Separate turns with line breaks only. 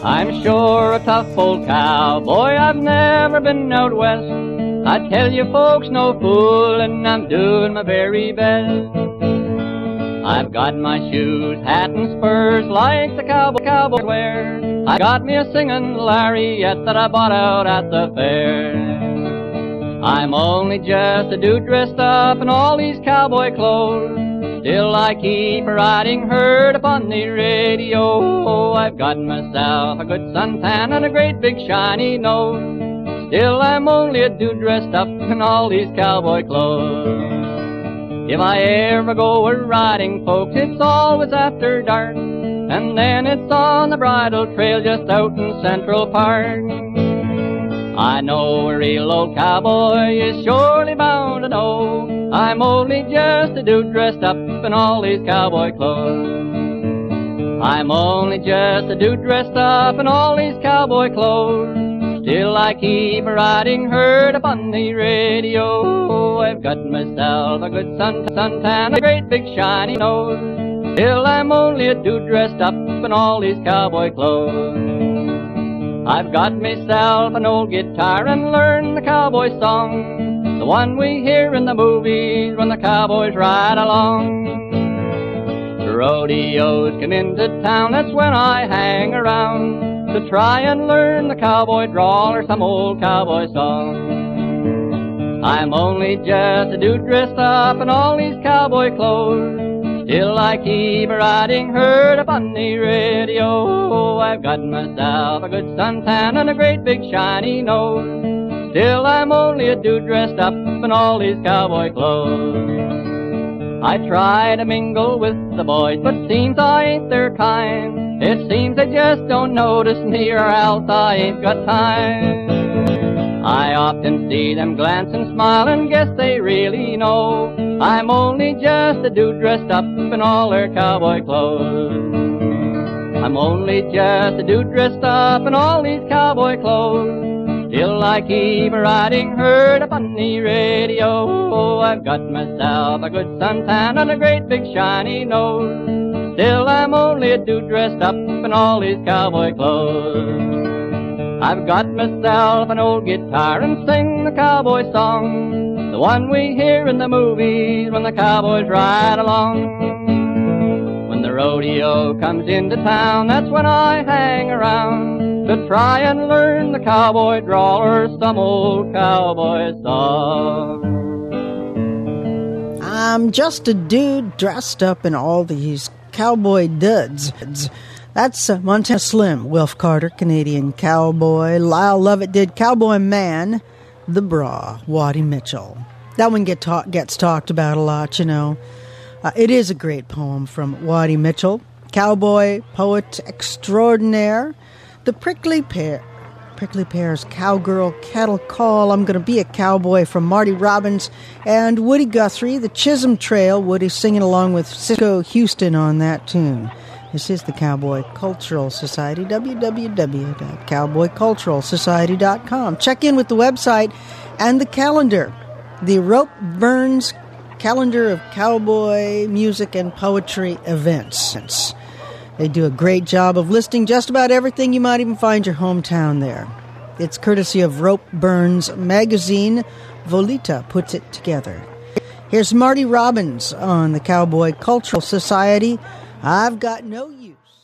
I'm sure a tough old cowboy, I've never been out west. I tell you folks, no foolin', I'm doing my very best. I've got my shoes, hat, and spurs like the cowboy wear. I got me a singin' lariat that I bought out at the fair. I'm only just a dude dressed up in all these cowboy clothes. Still I keep riding herd upon the radio. I've got myself a good suntan and a great big shiny nose. Still I'm only a dude dressed up in all these cowboy clothes. If I ever go a-riding, folks, it's always after dark. And then it's on the bridle trail just out in Central Park. I know a real old cowboy is surely bound to know I'm only just a dude dressed up in all these cowboy clothes. I'm only just a dude dressed up in all these cowboy clothes. Still I keep riding herd upon the radio. I've got myself a good suntan, a great big shiny nose. Still I'm only a dude dressed up in all these cowboy clothes. I've got myself an old guitar and learned the cowboy song, the one we hear in the movies when the cowboys ride along. The rodeos come into town, that's when I hang around to try and learn the cowboy drawl or some old cowboy song. I'm only just a dude dressed up in all these cowboy clothes. Still I keep riding herd upon the radio. I've got myself a good suntan and a great big shiny nose. Still I'm only a dude dressed up in all these cowboy clothes. I try to mingle with the boys, but seems I ain't their kind. It seems they just don't notice me or else I ain't got time. I often see them glance and smile and guess they really know I'm only just a dude dressed up in all their cowboy clothes. I'm only just a dude dressed up in all these cowboy clothes. Still I keep riding herd upon the radio. I've got myself a good suntan and a great big shiny nose. Still I'm only a dude dressed up in all these cowboy clothes. I've got myself an old guitar and sing the cowboy song, the one we hear in the movies when the cowboys ride along. When the rodeo comes into town, that's when I hang around to try and learn the cowboy drawl or some old cowboy song.
I'm just a dude dressed up in all these cowboy duds. That's Montana Slim, Wilf Carter, Canadian Cowboy. Lyle Lovett did Cowboy Man, The Bra, Waddy Mitchell. That one gets talked about a lot, you know. It is a great poem from Waddy Mitchell, cowboy poet extraordinaire. The Prickly Pears, Cowgirl, Cattle Call, I'm Gonna Be a Cowboy from Marty Robbins, and Woody Guthrie, The Chisholm Trail. Woody singing along with Cisco Houston on that tune. This is the Cowboy Cultural Society, www.cowboyculturalsociety.com. Check in with the website and the calendar, the Rope Burns calendar of cowboy music and poetry events. They do a great job of listing just about everything. You might even find your hometown there. It's courtesy of Rope Burns magazine. Volita puts it together. Here's Marty Robbins on the Cowboy Cultural Society. I've got no use